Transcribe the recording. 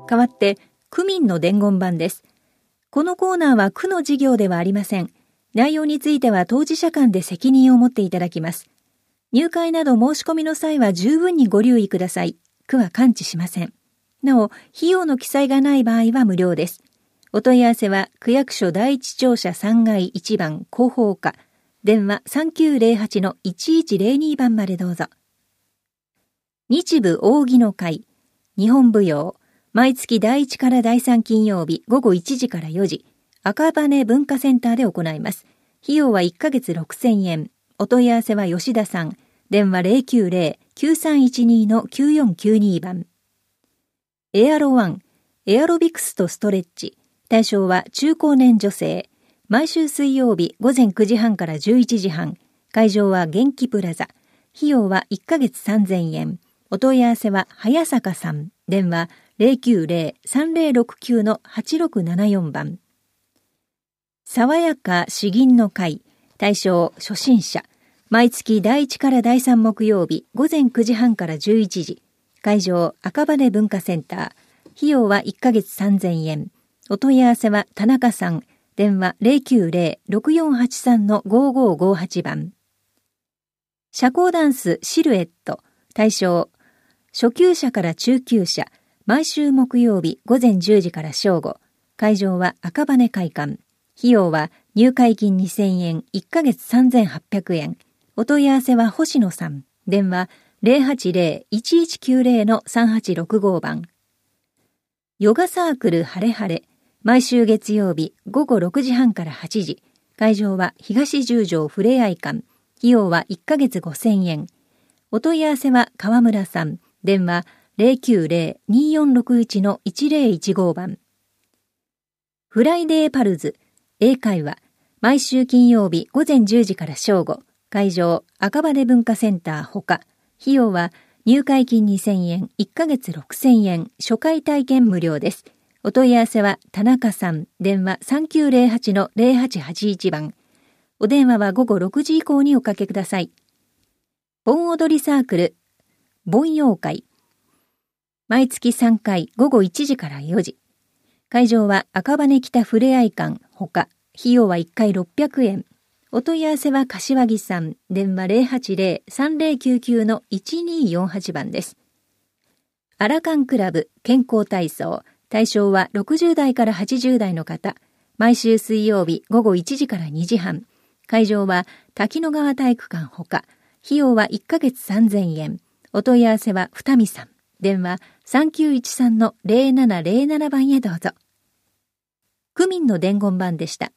代わって区民の伝言板です。このコーナーは区の事業ではありません。内容については当事者間で責任を持っていただきます。入会など申し込みの際は十分にご留意ください。区は関知しません。なお、費用の記載がない場合は無料です。お問い合わせは区役所第一庁舎3階1番広報課、電話 3908-1102 番までどうぞ。日舞扇の会、日本舞踊、毎月第1から第3金曜日午後1時から4時、赤羽文化センターで行います。費用は1ヶ月6000円。お問い合わせは吉田さん。電話 090-9312-9492 番。エアロワン、エアロビクスとストレッチ。対象は中高年女性。毎週水曜日午前9時半から11時半。会場は元気プラザ。費用は1ヶ月3000円。お問い合わせは早坂さん。電話 090-3069-8674 番。爽やか詩吟の会。対象初心者。毎月第1から第3木曜日午前9時半から11時。会場赤羽文化センター。費用は1ヶ月3000円。お問い合わせは田中さん。電話 090-6483-5558 番。社交ダンスシルエット。対象初級者から中級者。毎週木曜日午前10時から正午。会場は赤羽会館。費用は入会金2000円、1ヶ月3800円。お問い合わせは星野さん。電話 080-1190-3865 番。ヨガサークルハレハレ。毎週月曜日午後6時半から8時。会場は東十条ふれあい館。費用は1ヶ月5000円。お問い合わせは川村さん。電話 090-2461-1015 番。フライデーパルズ。英会話。毎週金曜日午前10時から正午。会場赤羽文化センターほか。費用は入会金2000円、1ヶ月6000円。初回体験無料です。お問い合わせは田中さん。電話 3908-0881 番。お電話は午後6時以降におかけください。盆踊りサークル盆踊会。毎月3回午後1時から4時。会場は赤羽北ふれあい館ほか。費用は1回600円。お問い合わせは柏木さん。電話 080-3099-1248 番です。アラカンクラブ健康体操。対象は60代から80代の方。毎週水曜日午後1時から2時半。会場は滝野川体育館ほか。費用は1ヶ月3000円。お問い合わせは二見さん。電話 3913-0707 番へどうぞ。区民の伝言板でした。